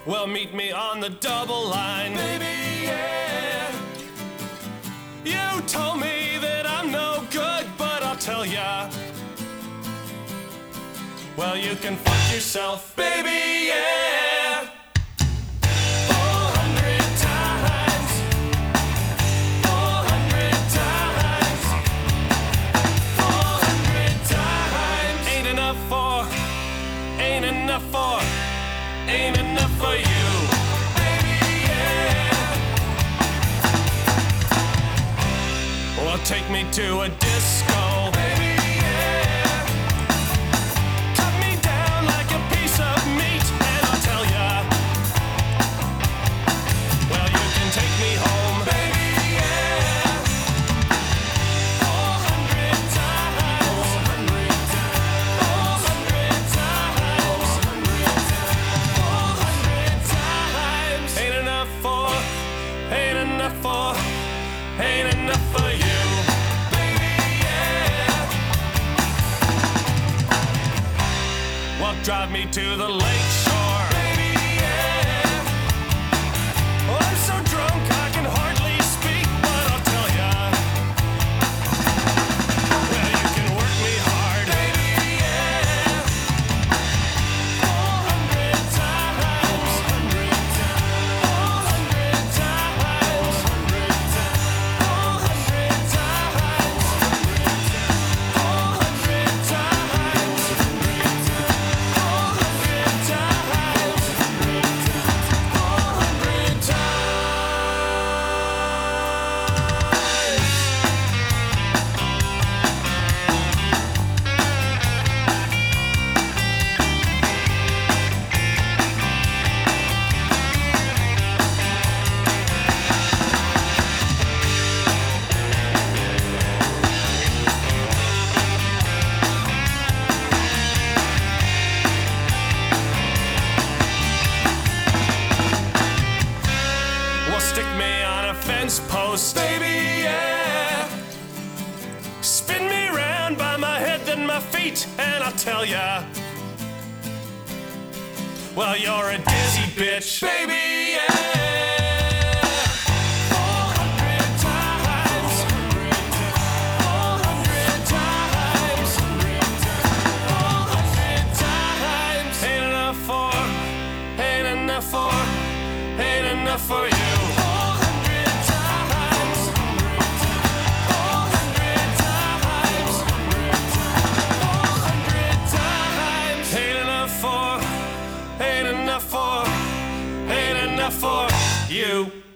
Well, meet me on the double line, baby, yeah. You told me that I'm no good, but I'll tell ya. Well, you can fuck yourself, baby, yeah. 400 times. 400 times. 400 times. Ain't enough for you, baby, yeah. Well, take me to a disco, baby, yeah. Cut me down like a piece of meat, and I'll tell ya. Well, you can take me home, baby, yeah. 400 times. 400 times. 400 times. 400 times. Ain't enough for you, baby, yeah. Well, drive me to the lake shore, baby, yeah. Oh, I'm so drunk I can hardly speak, but I'll tell ya. Well, you can work me hard, baby, yeah. 400 times. 400 times. 400 times. 400 times. 400 times. 400 Well, stick me on a fence post, baby, yeah. Spin me round by my head then my feet, and I'll tell ya. Well, you're a dizzy bitch, baby, yeah. 400 times. 400 times. 400 times. Ain't enough for you. 400 times. 400 times. 400 times. Ain't enough for you.